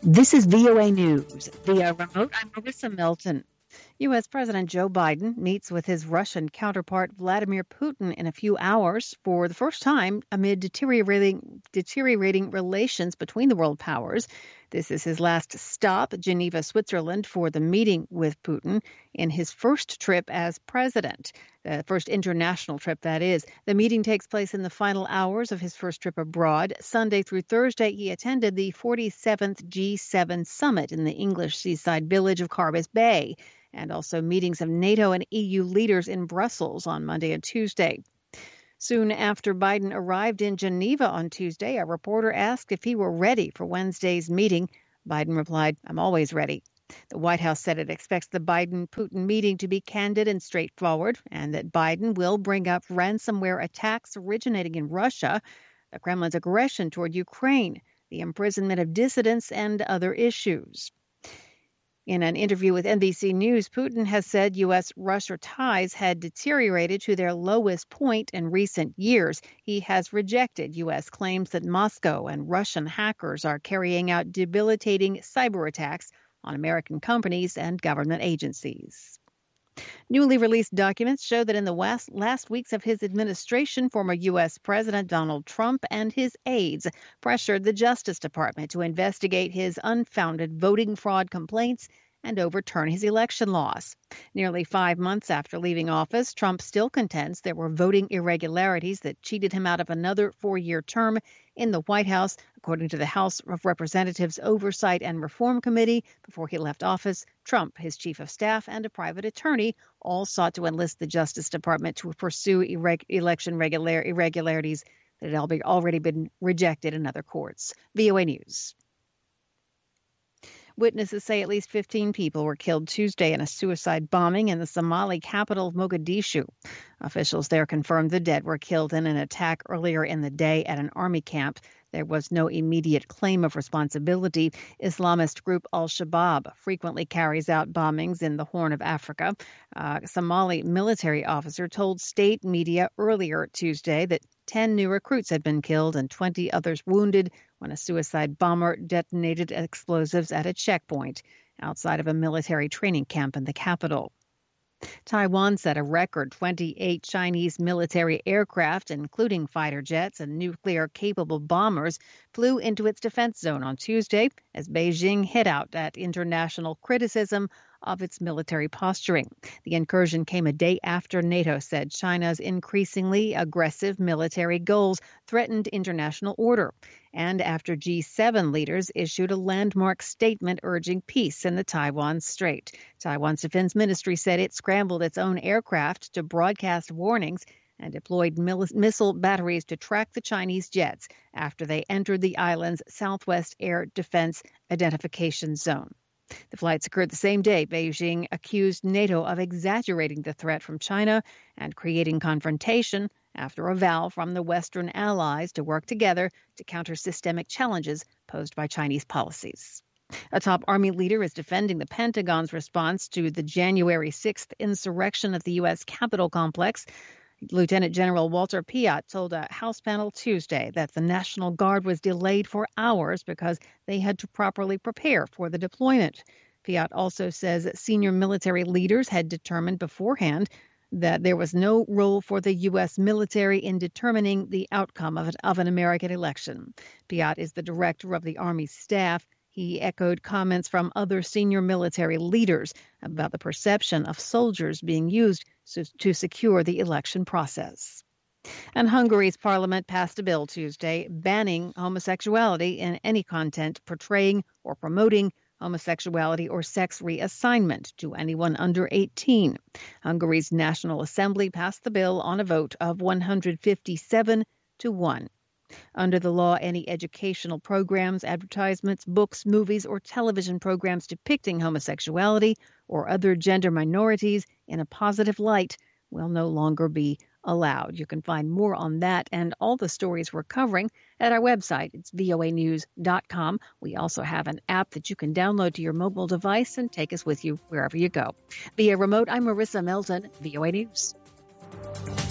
This is VOA News. Via remote, I'm Marissa Melton. U.S. President Joe Biden meets with his Russian counterpart Vladimir Putin in a few hours for the first time amid deteriorating relations between the world powers. This is his last stop, Geneva, Switzerland, for the meeting with Putin in his first trip as president. The first international trip, that is. The meeting takes place in the final hours of his first trip abroad. Sunday through Thursday, he attended the 47th G7 summit in the English seaside village of Carbis Bay, and also meetings of NATO and EU leaders in Brussels on Monday and Tuesday. Soon after Biden arrived in Geneva on Tuesday, a reporter asked if he were ready for Wednesday's meeting. Biden replied, "I'm always ready." The White House said it expects the Biden-Putin meeting to be candid and straightforward, and that Biden will bring up ransomware attacks originating in Russia, the Kremlin's aggression toward Ukraine, the imprisonment of dissidents, and other issues. In an interview with NBC News, Putin has said U.S.-Russia ties had deteriorated to their lowest point in recent years. He has rejected U.S. claims that Moscow and Russian hackers are carrying out debilitating cyber attacks on American companies and government agencies. Newly released documents show that in the last weeks of his administration, former U.S. President Donald Trump and his aides pressured the Justice Department to investigate his unfounded voting fraud complaints and overturn his election loss. Nearly 5 months after leaving office, Trump still contends there were voting irregularities that cheated him out of another 4-year term in the White House, according to the House of Representatives Oversight and Reform Committee. Before he left office, Trump, his chief of staff, and a private attorney all sought to enlist the Justice Department to pursue election irregularities that had already been rejected in other courts. VOA News. Witnesses say at least 15 people were killed Tuesday in a suicide bombing in the Somali capital of Mogadishu. Officials there confirmed the dead were killed in an attack earlier in the day at an army camp. There was no immediate claim of responsibility. Islamist group Al-Shabaab frequently carries out bombings in the Horn of Africa. A Somali military officer told state media earlier Tuesday that 10 new recruits had been killed and 20 others wounded when a suicide bomber detonated explosives at a checkpoint outside of a military training camp in the capital. Taiwan set a record 28 Chinese military aircraft, including fighter jets and nuclear-capable bombers, flew into its defense zone on Tuesday as Beijing hit out at international criticism of its military posturing. The incursion came a day after NATO said China's increasingly aggressive military goals threatened international order, and after G7 leaders issued a landmark statement urging peace in the Taiwan Strait. Taiwan's defense ministry said it scrambled its own aircraft to broadcast warnings and deployed missile batteries to track the Chinese jets after they entered the island's Southwest Air Defense Identification Zone. The flights occurred the same day. Beijing accused NATO of exaggerating the threat from China and creating confrontation after a vow from the Western allies to work together to counter systemic challenges posed by Chinese policies. A top army leader is defending the Pentagon's response to the January 6th insurrection at the U.S. Capitol complex. Lieutenant General Walter Piatt told a House panel Tuesday that the National Guard was delayed for hours because they had to properly prepare for the deployment. Piatt also says that senior military leaders had determined beforehand that there was no role for the U.S. military in determining the outcome of an American election. Piatt is the director of the Army staff. He echoed comments from other senior military leaders about the perception of soldiers being used to secure the election process. And Hungary's parliament passed a bill Tuesday banning homosexuality in any content portraying or promoting homosexuality or sex reassignment to anyone under 18. Hungary's National Assembly passed the bill on a vote of 157 to 1. Under the law, any educational programs, advertisements, books, movies, or television programs depicting homosexuality or other gender minorities in a positive light will no longer be allowed. You can find more on that and all the stories we're covering at our website. It's voanews.com. We also have an app that you can download to your mobile device and take us with you wherever you go. Via remote, I'm Marissa Melton, VOA News.